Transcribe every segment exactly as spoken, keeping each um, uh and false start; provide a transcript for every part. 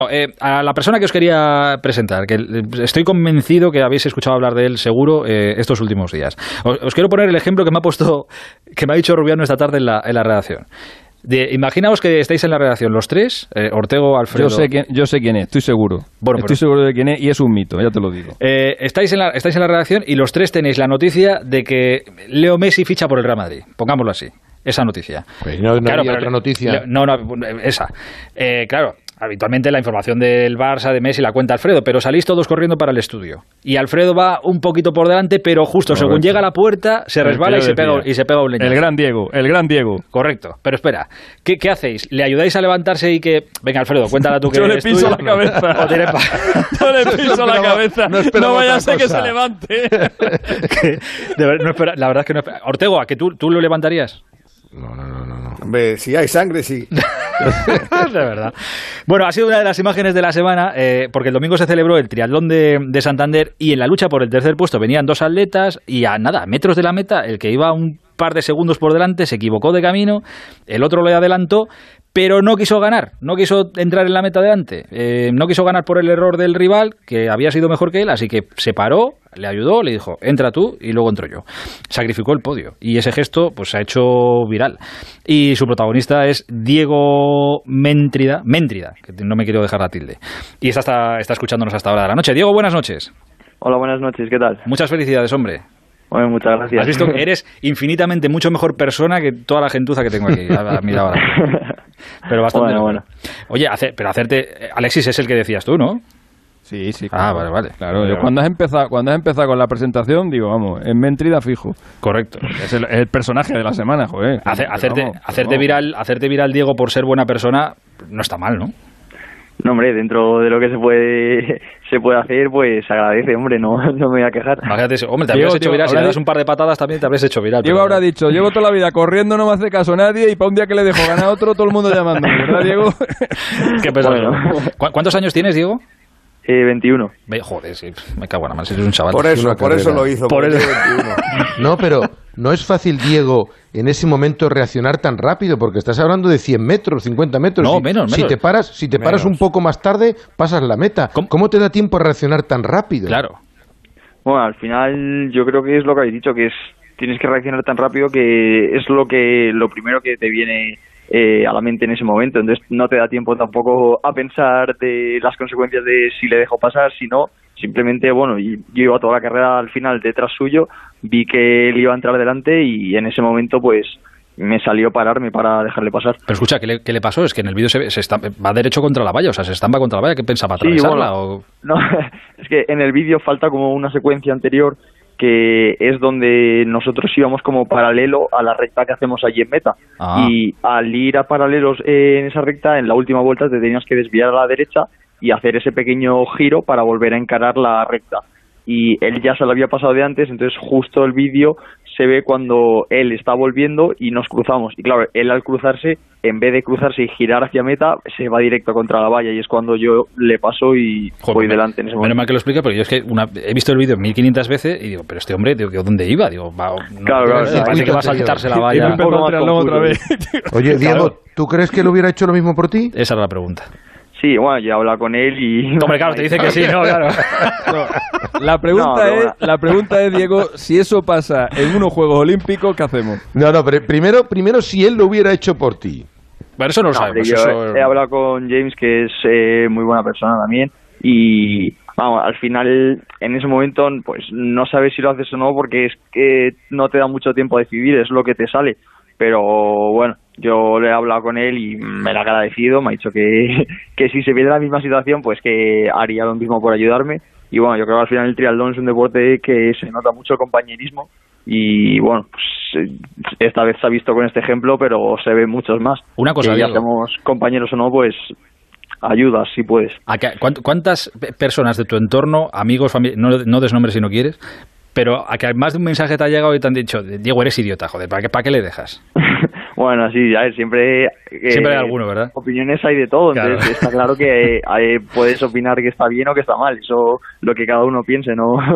Eh, a la persona que os quería presentar, que estoy convencido que habéis escuchado hablar de él seguro eh, estos últimos días. Os, os quiero poner el ejemplo que me ha puesto, que me ha dicho Rubiano esta tarde en la, en la redacción. De, imaginaos que estáis en la redacción los tres, eh, Ortego, Alfredo... Yo sé, quién, yo sé quién es, estoy seguro. Bueno, estoy pero, seguro de quién es y es un mito, ya te lo digo. Eh, estáis, en la, estáis en la redacción y los tres tenéis la noticia de que Leo Messi ficha por el Real Madrid, pongámoslo así, esa noticia. Pues no, no claro, había otra noticia. Le, no, no, esa. Eh, claro... Habitualmente la información del Barça, de Messi, la cuenta Alfredo, pero salís todos corriendo para el estudio. Y Alfredo va un poquito por delante, pero justo Correcto. según llega a la puerta, se resbala y se, pega, y se pega un leñazo. El gran Diego, el gran Diego. Correcto. Pero espera, ¿qué, qué hacéis? ¿Le ayudáis a levantarse y que... Venga, Alfredo, cuéntala tú que Yo le piso la cabeza. Yo le piso la cabeza. No, no vaya a ser que se levante. que, de verdad, no espera, la verdad es que no espera. Ortego, ¿a que tú, tú lo levantarías? No, no, no, no. Hombre, si hay sangre, sí. De verdad. Bueno, ha sido una de las imágenes de la semana, eh, porque el domingo se celebró el triatlón de, de Santander y en la lucha por el tercer puesto venían dos atletas y a nada, metros de la meta, el que iba un par de segundos por delante se equivocó de camino, el otro le adelantó, pero no quiso ganar, no quiso entrar en la meta adelante, eh, no quiso ganar por el error del rival, que había sido mejor que él, así que se paró, le ayudó, le dijo, entra tú y luego entro yo. Sacrificó el podio y ese gesto pues se ha hecho viral. Y su protagonista es Diego Méntrida, Méntrida, que no me quiero dejar la tilde. Y está, está, está escuchándonos hasta ahora de la noche. Diego, buenas noches. Hola, buenas noches, ¿qué tal? Muchas felicidades, hombre. Bueno, muchas gracias. Has visto que eres infinitamente mucho mejor persona que toda la gentuza que tengo aquí. Mira ahora. Pero bastante bueno, bueno. Oye, hace, pero hacerte... Alexis es el que decías tú, ¿no? Sí, sí. Claro. Ah, vale, vale. Claro, yo cuando has empezado, cuando has empezado con la presentación, digo, vamos, en Méntrida fijo. Correcto. Es el, el personaje de la semana, joder. Hace, hacerte vamos, hacerte, viral, hacerte viral, Diego, por ser buena persona, no está mal, ¿no? No, hombre, dentro de lo que se puede se puede hacer, pues se agradece, hombre, no, no me voy a quejar. Imagínate eso. Hombre, te habrías hecho viral, si le das un par de patadas también te habrías hecho viral. Diego pero... habrá dicho, llevo toda la vida corriendo, no me hace caso nadie y para un día que le dejo ganar a otro, todo el mundo llamándome, ¿verdad, Diego? Qué pesado. Bueno. ¿Cuántos años tienes, Diego? Eh, veintiuno. Joder, sí, me cago en la mano, si eres un chaval. Por eso, por eso lo hizo. Por eso. veintiuno. No, pero no es fácil, Diego, en ese momento reaccionar tan rápido, porque estás hablando de cien metros, cincuenta metros. No, si, menos, menos. Si te paras, si te paras un poco más tarde, pasas la meta. ¿Cómo? ¿Cómo te da tiempo a reaccionar tan rápido? Claro. Bueno, al final yo creo que es lo que habéis dicho, que es tienes que reaccionar tan rápido que es lo que lo primero que te viene Eh, a la mente en ese momento, entonces no te da tiempo tampoco a pensar de las consecuencias de si le dejo pasar, si no, simplemente, bueno, y yo iba toda la carrera al final detrás suyo, vi que él iba a entrar delante y en ese momento pues me salió pararme para dejarle pasar. Pero escucha, ¿qué le, qué le pasó? Es que en el vídeo se, ve, se está, va derecho contra la valla, o sea, se estampa contra la valla, ¿qué pensaba? ¿Atravesarla? Sí, bueno, o... No, es que en el vídeo falta como una secuencia anterior que es donde nosotros íbamos como paralelo a la recta que hacemos allí en meta. Ah. Y al ir a paralelos en esa recta, en la última vuelta te tenías que desviar a la derecha y hacer ese pequeño giro para volver a encarar la recta. Y él ya se lo había pasado de antes, entonces justo el vídeo se ve cuando él está volviendo y nos cruzamos. Y claro, él al cruzarse, en vez de cruzarse y girar hacia meta, se va directo contra la valla y es cuando yo le paso y Joder, voy delante en ese momento. Menos mal que lo explica, porque yo es que una, he visto el vídeo mil quinientas veces y digo, pero este hombre, digo, ¿dónde iba? Digo, va, no, claro, claro, no, parece que va a saltarse la valla. Y me otra vez. Oye, Diego, ¿tú crees que él hubiera hecho lo mismo por ti? Esa era la pregunta. Sí, bueno, yo he hablado con él y... Hombre, claro, te dice que sí, no, claro. No. La pregunta no, es, bueno. la pregunta es, Diego, si eso pasa en unos Juegos Olímpicos, ¿qué hacemos? No, no, pero primero, primero si él lo hubiera hecho por ti. Bueno, eso no lo no, sabemos. Yo eso... he hablado con James, que es eh, muy buena persona también, y vamos, al final, en ese momento, pues no sabes si lo haces o no, porque es que no te da mucho tiempo a decidir, es lo que te sale. Pero bueno, yo le he hablado con él y me lo ha agradecido, me ha dicho que, que si se viene la misma situación, pues que haría lo mismo por ayudarme. Y bueno, yo creo que al final el triatlón es un deporte que se nota mucho el compañerismo y bueno, pues esta vez se ha visto con este ejemplo, pero se ven muchos más. Una cosa, que ya Diego. seamos compañeros o no, pues ayudas si puedes. ¿Cuántas personas de tu entorno, amigos, familia, no, no des nombres si no quieres, pero a que más de un mensaje te ha llegado y te han dicho, Diego, eres idiota, joder, ¿para qué, para qué le dejas? Bueno, sí, a ver, siempre... Eh, siempre hay alguno, ¿verdad? Opiniones hay de todo, claro. Entonces está claro que eh, puedes opinar que está bien o que está mal, eso lo que cada uno piense, ¿no?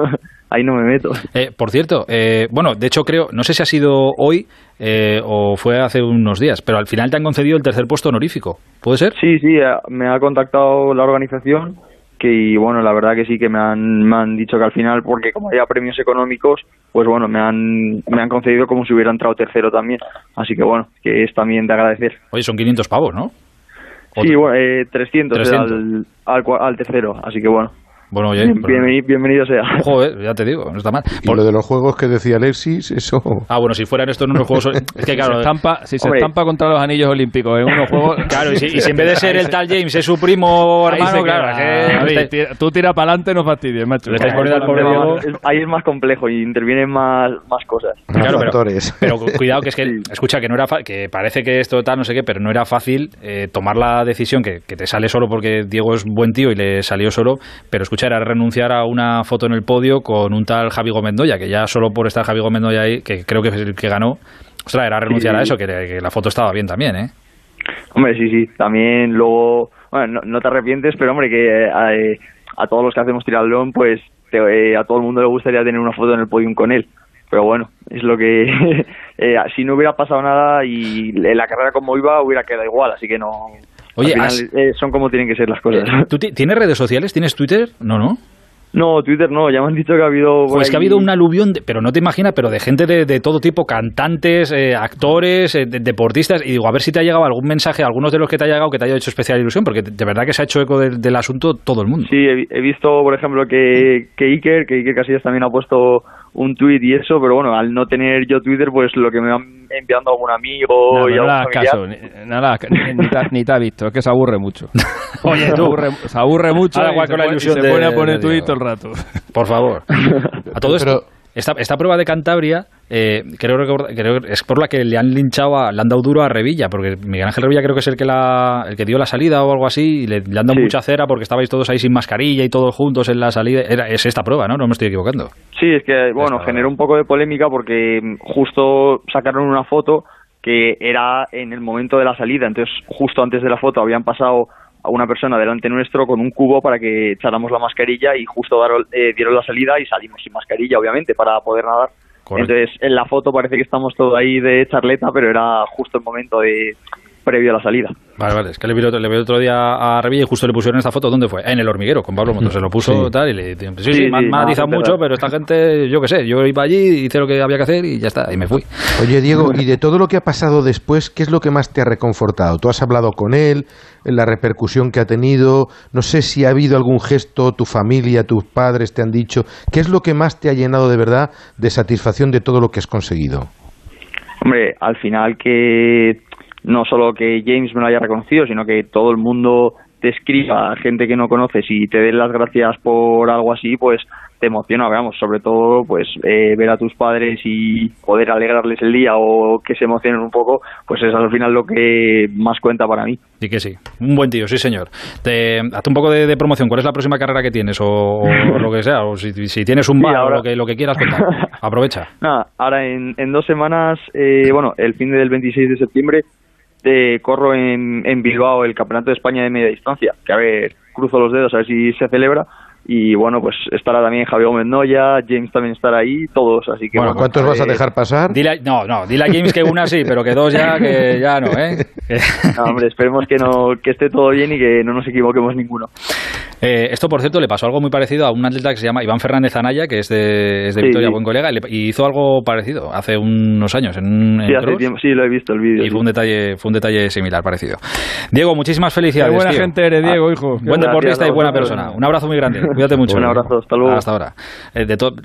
ahí no me meto. Eh, por cierto, eh, bueno, de hecho creo, no sé si ha sido hoy eh, o fue hace unos días, pero al final te han concedido el tercer puesto honorífico, ¿puede ser? Sí, sí, me ha contactado la organización que, y bueno, la verdad que sí que me han, me han dicho que al final, porque como había premios económicos, pues bueno, me han, me han concedido como si hubiera entrado tercero también, así que bueno, que es también de agradecer. Oye, son quinientos pavos, ¿no? Sí, bueno, eh, trescientos, trescientos. Al, al, al tercero, así que bueno. Bueno, oye, Bien, bienvenido, bienvenido sea. Joder, ya te digo, no está mal. Y Por... lo de los juegos que decía Alexis, eso... Ah, bueno, si fueran estos en unos juegos... Es que claro... Si se estampa, si se estampa contra los anillos olímpicos en unos juegos... Claro, y si, y si en vez de ser el tal James es su primo hermano, claro... Que... Tira, tú tira para adelante, no fastidies, macho. Le estáis poniendo al pobre Diego... Ahí es más complejo y intervienen más, más cosas. Claro, pero, pero cuidado, que es que... Sí. Escucha, que no era fa... que parece que esto tal, no sé qué, pero no era fácil eh, tomar la decisión que, que te sale solo porque Diego es buen tío y le salió solo, pero escucha, era renunciar a una foto en el podio con un tal Javi Gómez-Noya, que ya solo por estar Javi Gómez-Noya ahí, que creo que es el que ganó, ostras, era renunciar sí. a eso, que, que la foto estaba bien también, ¿eh? Hombre, sí, sí, también luego, bueno, no, no te arrepientes, pero hombre, que a, a todos los que hacemos triatlón, pues te, eh, a todo el mundo le gustaría tener una foto en el podium con él, pero bueno, es lo que, eh, si no hubiera pasado nada y la carrera como iba, hubiera quedado igual, así que no... Oye, al final, has... eh, son como tienen que ser las cosas. ¿Tú tienes redes sociales? ¿Tienes Twitter? No, no. No, Twitter no, ya me han dicho que ha habido... Pues ahí... que ha habido un aluvión, de, pero no te imaginas, pero de gente de, de todo tipo, cantantes, eh, actores, eh, de, deportistas, y digo, a ver si te ha llegado algún mensaje, algunos de los que te ha llegado que te haya hecho especial ilusión, porque de verdad que se ha hecho eco de, del asunto todo el mundo. Sí, he, he visto, por ejemplo, que, que Iker, que Iker Casillas también ha puesto un tuit y eso, pero bueno, al no tener yo Twitter, pues lo que me van enviando algún amigo no, y no algún le hagas caso, ni, nada, ni, ni, te, ni te ha visto, es que se aburre mucho. Oye, tú. Se aburre, se aburre mucho Ahora, y, con se, la pone, y se de, pone a poner de tuit todo el rato. Por favor. A todo esto, pero, esta, esta prueba de Cantabria, eh, creo, creo es por la que le han linchado, a, le han dado duro a Revilla, porque Miguel Ángel Revilla creo que es el que, la, el que dio la salida o algo así, y le, le han dado sí. mucha cera porque estabais todos ahí sin mascarilla y todos juntos en la salida. Era, es esta prueba, ¿no? No me estoy equivocando. Sí, es que, bueno, esta generó un poco de polémica porque justo sacaron una foto que era en el momento de la salida, entonces justo antes de la foto habían pasado a una persona delante nuestro con un cubo para que echáramos la mascarilla y justo daron, eh, dieron la salida y salimos sin mascarilla, obviamente, para poder nadar. Correcto. Entonces, en la foto parece que estamos todos ahí de charleta, pero era justo el momento de previo a la salida. Vale, vale, es que le vi, le vi otro día a Revilla y justo le pusieron esta foto. ¿Dónde fue? En el Hormiguero, con Pablo Motos. Se lo puso sí. tal y le sí, sí, sí me han matizado mucho, verdad. Pero esta gente, yo qué sé, yo iba allí, hice lo que había que hacer y ya está, y me fui. Oye, Diego, y de todo lo que ha pasado después, ¿qué es lo que más te ha reconfortado? ¿Tú has hablado con él, la repercusión que ha tenido? No sé si ha habido algún gesto, tu familia, tus padres te han dicho. ¿Qué es lo que más te ha llenado de verdad de satisfacción de todo lo que has conseguido? Hombre, al final que... no solo que James me lo haya reconocido, sino que todo el mundo te escriba, gente que no conoces y te den las gracias por algo así, pues te emociona, veamos, sobre todo pues eh, ver a tus padres y poder alegrarles el día o que se emocionen un poco, pues es al final lo que más cuenta para mí. Sí que sí, un buen tío, sí señor. Te, hazte un poco de, de promoción, ¿cuál es la próxima carrera que tienes? O, o lo que sea, o si, si tienes un bar sí, ahora... o lo que, lo que quieras contar, aprovecha. Nada, ahora en, en dos semanas, eh, bueno, el fin del veintiséis de septiembre, te corro en, en Bilbao el Campeonato de España de Media Distancia, que a ver, cruzo los dedos a ver si se celebra, y bueno, pues estará también Javier Gómez-Noya, James también estará ahí, todos, así que... Bueno, bueno ¿cuántos eh, vas a dejar pasar? Dile, no, no, dile a James que una sí, pero que dos ya, que ya no, ¿eh? No, hombre, esperemos que, no, que esté todo bien y que no nos equivoquemos ninguno. Eh, esto, por cierto, le pasó algo muy parecido a un atleta que se llama Iván Fernández Anaya, que es de, es de sí, Vitoria, sí. buen colega, y, le, y hizo algo parecido hace unos años. En, en sí, hace tiempo, sí, lo he visto el vídeo. Y sí. fue un detalle fue un detalle similar, parecido. Diego, muchísimas felicidades. Qué buena tío. gente eres, Diego, hijo. Buen deportista y buena persona. Un abrazo muy grande. Cuídate mucho. Un abrazo, hasta luego. Hasta ahora. Eh, de to-